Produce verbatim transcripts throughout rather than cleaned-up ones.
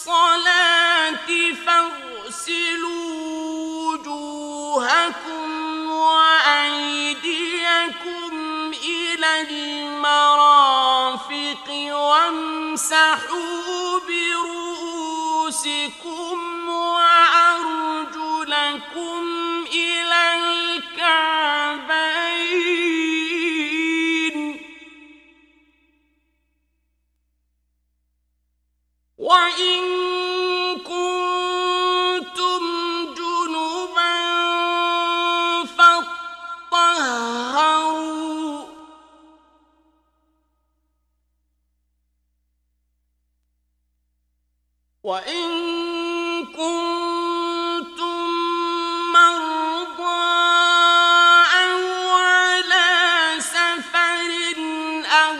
الصلاة فاغسلوا وجوهكم وأيديكم إلى المرافق وامسحوا برؤوسكم وأرجلكم إلى الكعبين وإن كنتم جنبا فاطهروا وإن كنتم مرضى أو على سفر أو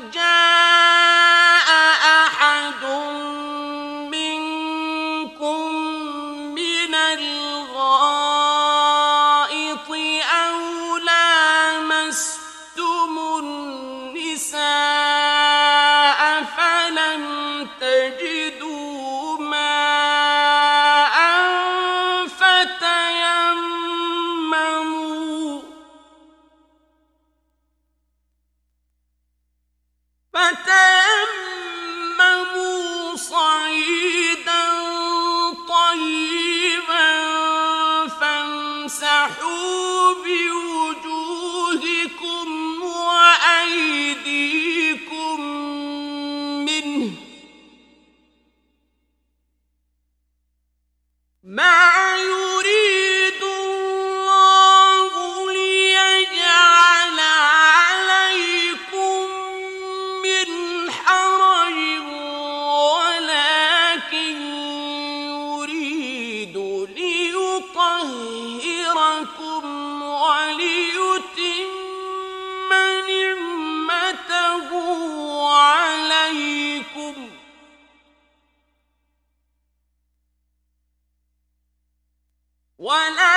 جاء أحد منكم من الغائط أو لامستم النساء فلم تجدوا ماء فتيمموا فتيمموا صعيدا طيبا فامسحوا بوجوهكم وأيديكم منه ما يريد الله ليجعل عليكم من حرج ولكن يريد ليطهركم وليتم نعمته عليكم ولا